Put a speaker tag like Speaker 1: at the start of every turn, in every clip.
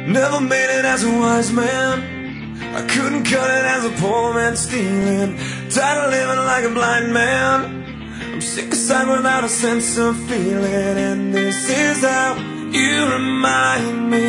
Speaker 1: Never made it as a wise man. I couldn't cut it as a poor man stealing. Tired of living like a blind man. I'm sick aside without a sense of feeling. And this is how you remind me.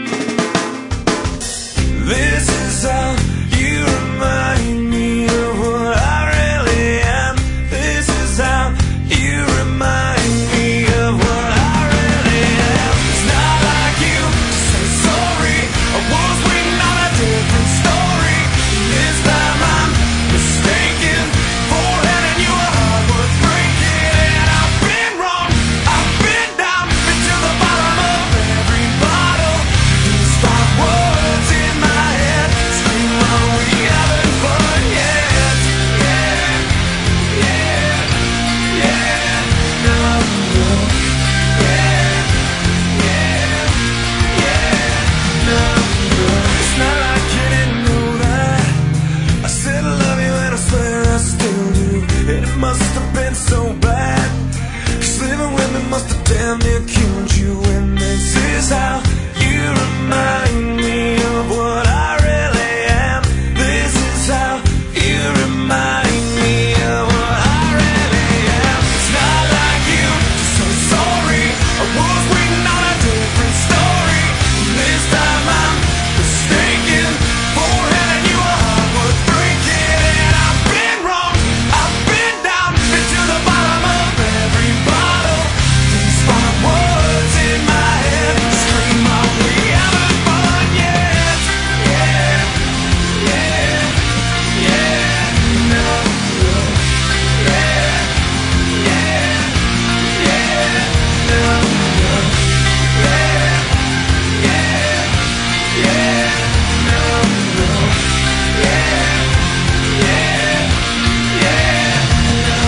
Speaker 1: This is how you remind me of what I really am. This is how you remind me of what I really am. It's not like you to say sorry. I was waiting on a different story. This time I'm mistaken for handing you a heart worth breaking. And I've been wrong, I've been down, been to the bottom of every bottle. These five words in my head scream, oh, we haven't fun yet. Yeah, yeah, yeah, no, no. Yeah, yeah, yeah, no, no. It's not like you didn't know that I said I love you and I swear I still do. And it must have been so bad, 'cause living with me must have damn near killed you. And this is how you remind me of what I really am. This is how you remind me of what I really am. It's not like you to say sorry. I was waiting on a different story. This time I'm mistaken for handing you a heart worth breaking. And I've been wrong, I've been down, been to the bottom of every bottle. These five words in my head scream out, we haven't fun yet. Yeah, yeah, yeah, no, no. Yeah, yeah, yeah, no, no. Yeah, yeah, yeah, no, no. Yeah, yeah, yeah, no,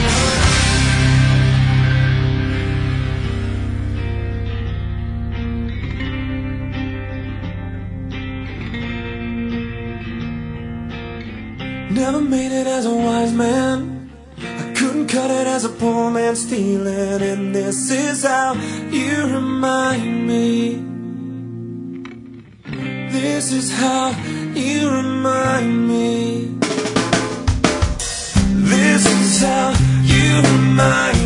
Speaker 1: no. Never made it as a wise man. I couldn't cut it as a poor man stealing. And this is how you remind me. This is how you remind me. This is how you remind me.